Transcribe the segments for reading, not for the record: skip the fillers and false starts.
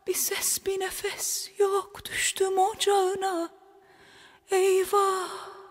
Bir ses bir nefes yok, düştüm ocağına. Eyvah.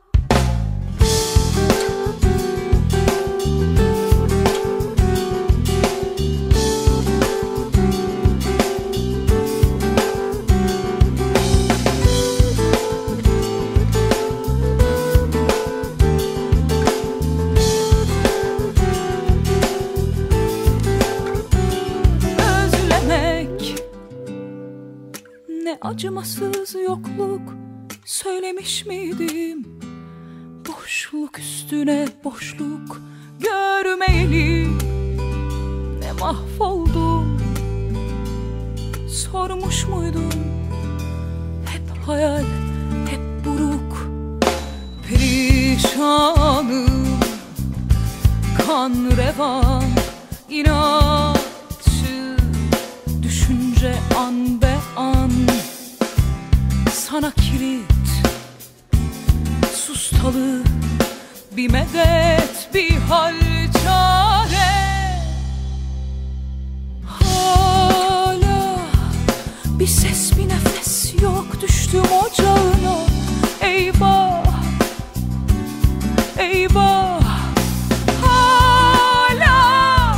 Ne acımasız yokluk söylemiş miydim? Boşluk üstüne boşluk görmeyeli ne mahvoldum. Sormuş muydum? Hep hayal, hep buruk. Perişanım, kan revan, inatçı düşünce an be an. Sana kilit, sustalı bir medet, bir hal çare. Hala bir ses bir nefes yok, düştüm ocağına. Eyvah, eyvah. Hala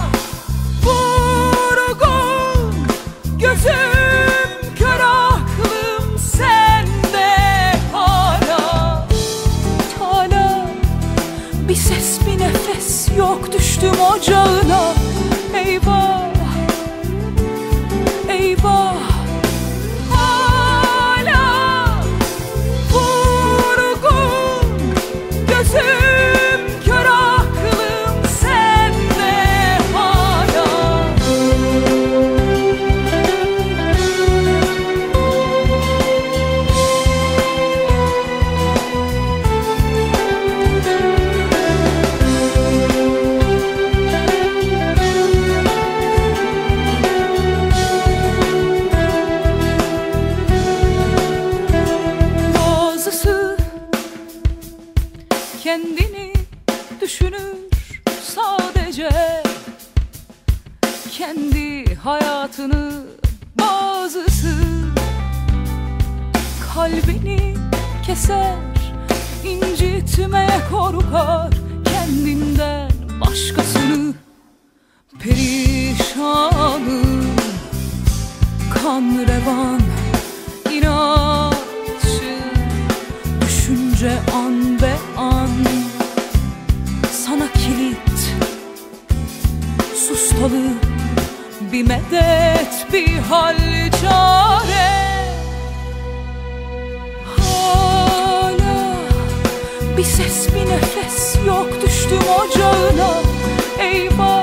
vurgun, gözüm kör, aklım sende. Hala, hala bir ses bir nefes yok, düştüm ocağına. Eyvah, eyvah. Hala vurgun, gözüm kör, aklım sende. Hala. Bazısı kendini düşünür sadece, kendi hayatını. Bazısı kalbini keser, incitmeye korkar kendinden başkasını. Perişanım, kan revan, inatçı düşünce an be an. Sana kilit, sustalı bir medet, bir hal çare. Hala bir ses bir nefes yok, düştüm ocağına. Eyvah.